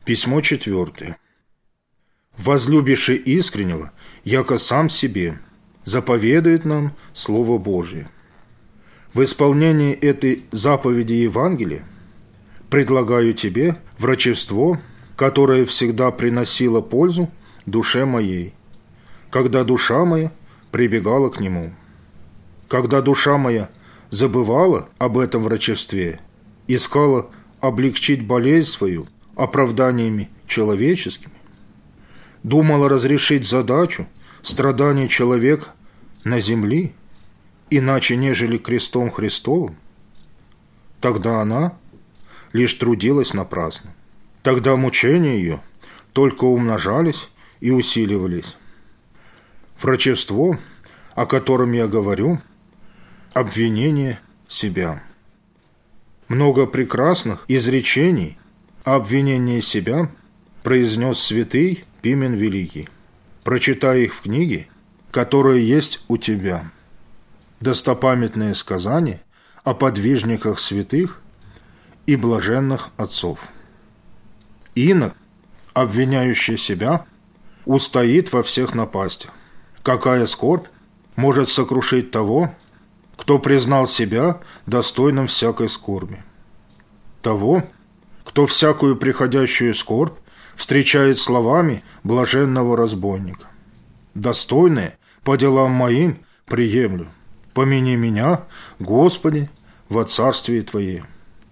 Письмо 4. «Возлюбивший искреннего, яко сам себе, заповедует нам Слово Божие». В исполнении этой заповеди Евангелия предлагаю тебе врачевство, которое всегда приносило пользу душе моей, когда душа моя прибегала к нему. Когда душа моя забывала об этом врачевстве, искала облегчить болезнь свою оправданиями человеческими, думала разрешить задачу страданий человека на земле, иначе нежели крестом Христовым, тогда она лишь трудилась напрасно. Тогда мучения ее только умножались и усиливались. Врачевство, о котором я говорю, обвинение себя. Много прекрасных изречений о обвинении себя произнес святый Пимен Великий. Прочитай их в книге, которая есть у тебя. Достопамятные сказания о подвижниках святых и блаженных отцов. Инок, обвиняющий себя, устоит во всех напастях. Какая скорбь может сокрушить того, кто признал себя достойным всякой скорби? Того, кто всякую приходящую скорбь встречает словами блаженного разбойника. «Достойное по делам моим приемлю. Помяни меня, Господи, во царствии Твоем».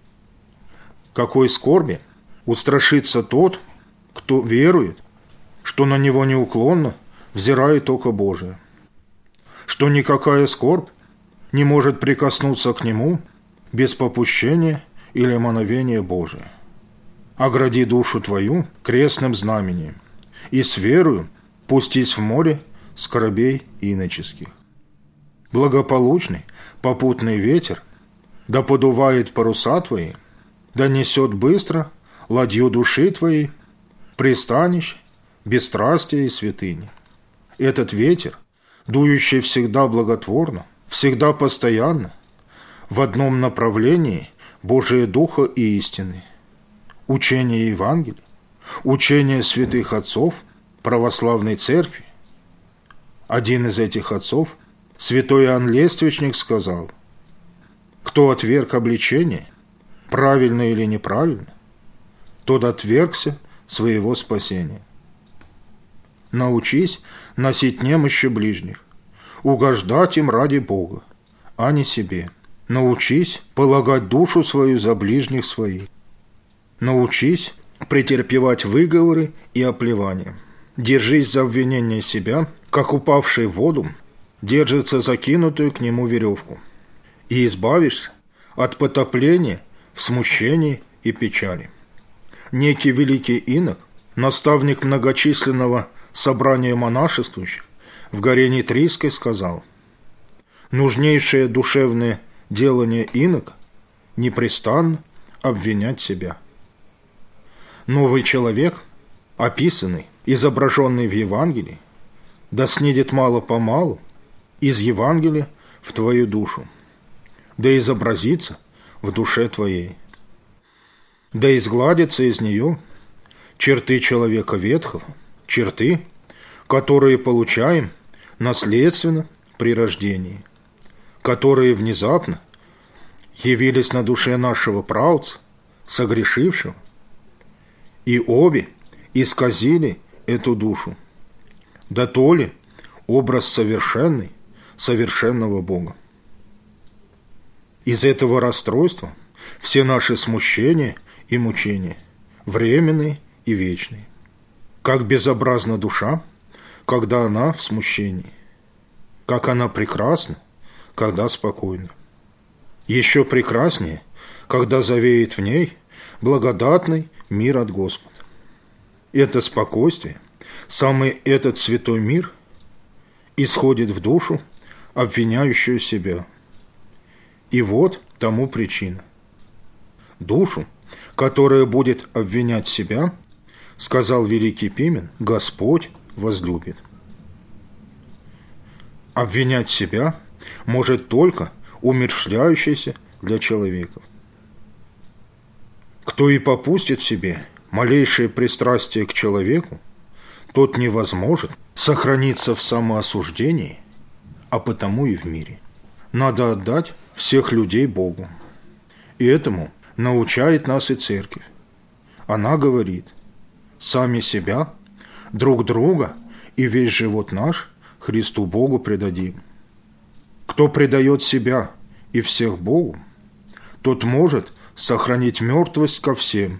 Какой скорби устрашится тот, кто верует, что на него неуклонно взирает око Божие, что никакая скорбь не может прикоснуться к нему без попущения или мановения Божия. Огради душу твою крестным знамением и с верою пустись в море скорбей иноческих. Благополучный попутный ветер да подувает паруса твои, да несет быстро ладью души твоей, пристанище, бесстрастия и святыни. Этот ветер, дующий всегда благотворно, всегда постоянно, в одном направлении Божия Духа и истины. Учение Евангелия, учение святых отцов православной церкви. Один из этих отцов, святой Иоанн Лествичник, сказал: «Кто отверг обличение, правильно или неправильно, тот отвергся своего спасения». Научись носить немощи ближних, угождать им ради Бога, а не себе. Научись полагать душу свою за ближних своих. Научись претерпевать выговоры и оплевания. Держись за обвинение себя, как упавший в воду держится закинутую к нему веревку, и избавишься от потопления в смущении и печали. Некий великий инок, наставник многочисленного собрания монашествующих в горе Нитрийской, сказал: «Нужнейшее душевное делание инока – непрестанно обвинять себя». Новый человек, описанный, изображенный в Евангелии, да снидет мало-помалу из Евангелия в твою душу, да изобразится в душе твоей, да изгладятся из нее черты человека ветхого, черты, которые получаем наследственно при рождении, которые внезапно явились на душе нашего праотца, согрешившего, и обе исказили эту душу. Да то ли образ совершенный, совершенного Бога. Из этого расстройства все наши смущения и мучения, временные и вечные. Как безобразна душа, когда она в смущении, как она прекрасна, когда спокойна. Еще прекраснее, когда завеет в ней благодатный мир от Господа. Это спокойствие, самый этот святой мир исходит в душу, обвиняющую себя. И вот тому причина. Душу, которая будет обвинять себя, сказал великий Пимен, Господь возлюбит. Обвинять себя может только умерщвляющийся для человека. Кто и попустит себе малейшее пристрастие к человеку, тот невозможен сохраниться в самоосуждении, а потому и в мире. Надо отдать всех людей Богу. И этому научает нас и Церковь. Она говорит: сами себя, друг друга и весь живот наш Христу Богу предадим. Кто предает себя и всех Богу, тот может сохранить мертвость ко всем.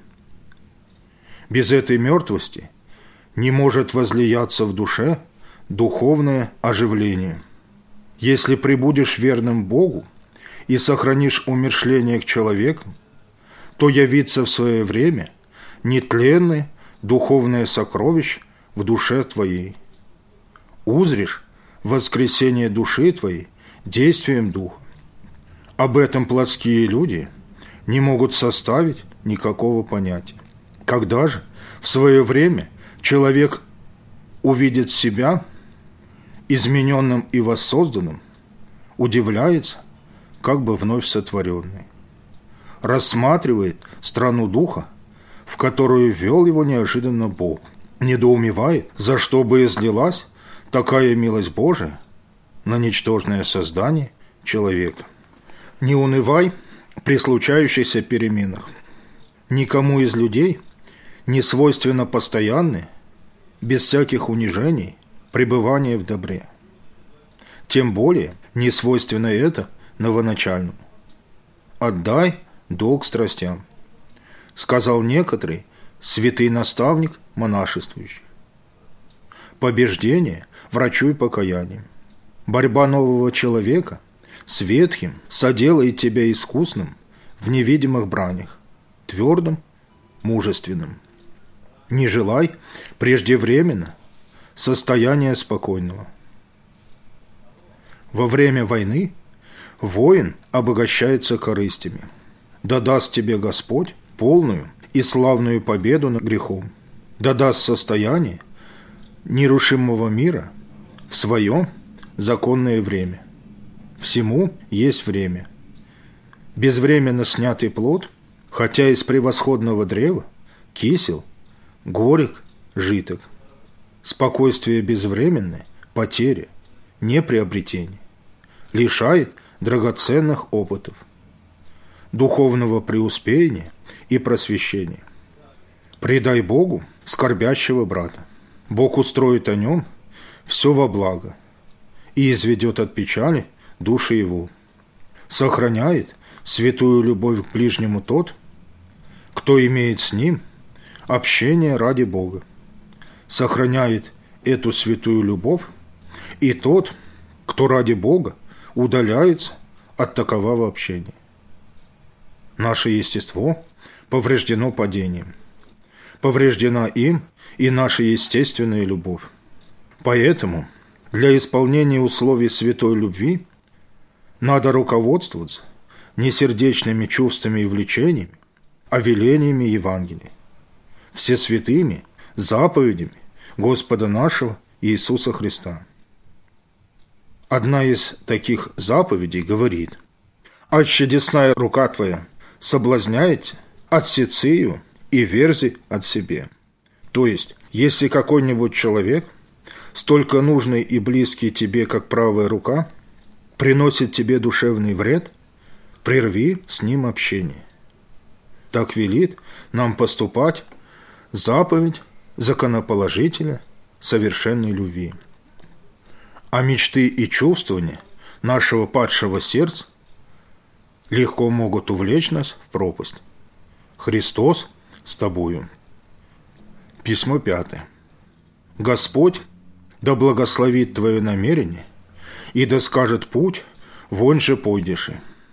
Без этой мертвости не может возлияться в душе духовное оживление. Если пребудешь верным Богу и сохранишь умерщвление к человеку, то явится в свое время нетленное духовное сокровище в душе твоей. Узришь воскресение души твоей действием Духа. Об этом плотские люди не могут составить никакого понятия. Когда же в свое время человек увидит себя измененным и воссозданным, удивляется, как бы вновь сотворенный. Рассматривает страну Духа, в которую ввел его неожиданно Бог. Недоумевает, за что бы излилась такая милость Божия на ничтожное создание человека. Не унывай при случающихся переменах. Никому из людей не свойственно постоянное, без всяких унижений, пребывание в добре. Тем более не свойственно это новоначальному. «Отдай долг страстям», сказал некоторый святый наставник монашествующий. Побеждение врачуй покаянием. Борьба нового человека с ветхим соделает тебя искусным в невидимых бранях, твердым, мужественным. Не желай преждевременно состояния спокойного. Во время войны воин обогащается корыстями. Да даст тебе Господь полную и славную победу над грехом. Да даст состояние нерушимого мира в своем законное время. Всему есть время. Безвременно снятый плод, хотя из превосходного древа, кисел, горек, житок. Спокойствие безвременное, потеря, не приобретение. Лишает драгоценных опытов, духовного преуспеяния и просвещения. Предай Богу скорбящего брата. Бог устроит о нем все во благо и изведет от печали души его. Сохраняет святую любовь к ближнему тот, кто имеет с ним общение ради Бога. Сохраняет эту святую любовь и тот, кто ради Бога удаляется от такового общения. Наше естество повреждено падением. Повреждена им и наша естественная любовь. Поэтому для исполнения условий святой любви надо руководствоваться не сердечными чувствами и влечениями, а велениями Евангелия, всесвятыми заповедями Господа нашего Иисуса Христа. Одна из таких заповедей говорит: «Аще десная рука твоя соблазняет, отсецы ее и верзи от себе». То есть, если какой-нибудь человек, столько нужный и близкий тебе, как правая рука, приносит тебе душевный вред, прерви с ним общение. Так велит нам поступать заповедь законоположителя совершенной любви. А мечты и чувствования нашего падшего сердца легко могут увлечь нас в пропасть. Христос с тобою. Письмо 5. Господь да благословит твое намерение, и да скажет путь, вон же пойдешь.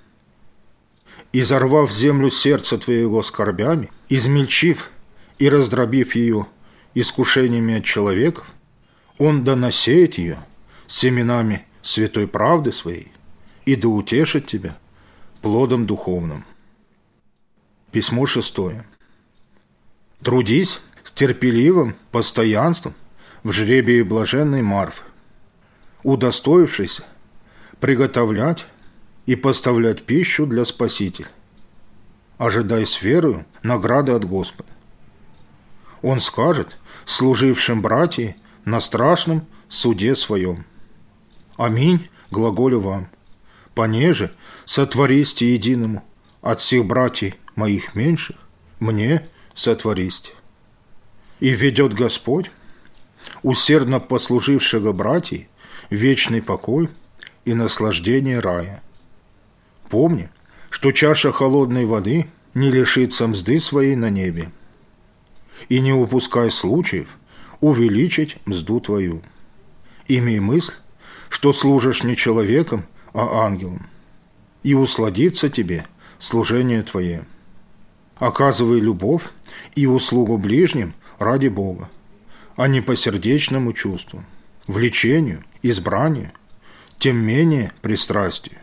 Изорвав землю сердца твоего скорбями, измельчив и раздробив ее искушениями от человеков, он да насеет ее семенами святой правды своей и да утешит тебя плодом духовным. Письмо 6. Трудись с терпеливым постоянством в жребии блаженной Марфы, удостоившись приготовлять и поставлять пищу для Спасителя. Ожидай с верою награды от Господа. Он скажет служившим братьям на страшном суде своем. Аминь, глаголю вам, понеже сотвористе единому от всех братьев моих меньших, мне сотвористе. И ведет Господь усердно послужившего братьев вечный покой и наслаждение рая. Помни, что чаша холодной воды не лишится мзды своей на небе, и не упускай случаев увеличить мзду твою. Имей мысль, что служишь не человеком, а ангелом, и усладится тебе служение твое. Оказывай любовь и услугу ближним ради Бога, а не по сердечному чувству, влечению, избранию, тем менее пристрастию,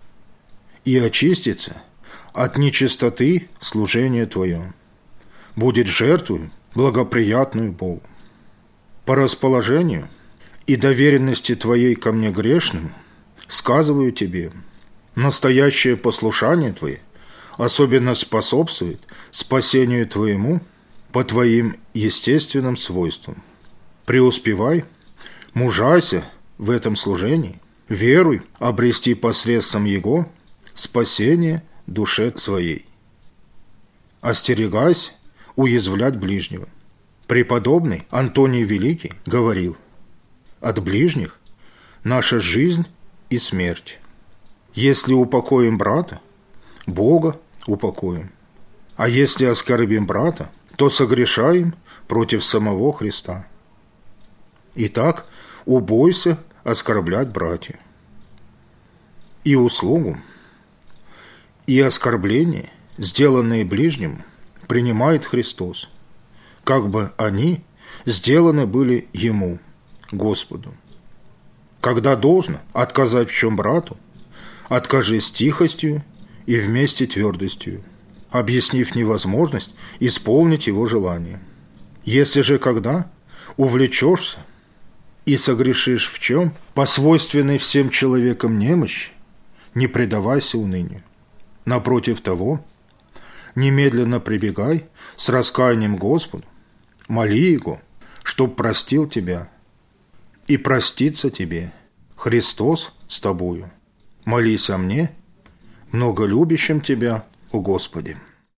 и очистится от нечистоты служение твое, будет жертвою благоприятную Богу. По расположению и доверенности твоей ко мне грешным сказываю тебе, настоящее послушание твое особенно способствует спасению твоему по твоим естественным свойствам. Преуспевай, мужайся в этом служении, веруй обрести посредством его спасение душе своей. Остерегайся уязвлять ближнего. Преподобный Антоний Великий говорил: от ближних наша жизнь и смерть. Если упокоим брата, Бога упокоим. А если оскорбим брата, то согрешаем против самого Христа. Итак, убойся оскорблять братьев. И услугу, и оскорбление, сделанные ближнему, принимает Христос, как бы они сделаны были Ему, Господу. Когда должно отказать в чем брату, откажи с тихостью и вместе твердостью, объяснив невозможность исполнить его желание. Если же когда увлечешься и согрешишь в чем, по свойственной всем человекам немощи, не предавайся унынию. Напротив того, немедленно прибегай с раскаянием Господу, моли Его, чтоб простил тебя, и простится тебе Христос с тобою. Молись о мне, много любящим тебя, о Господе.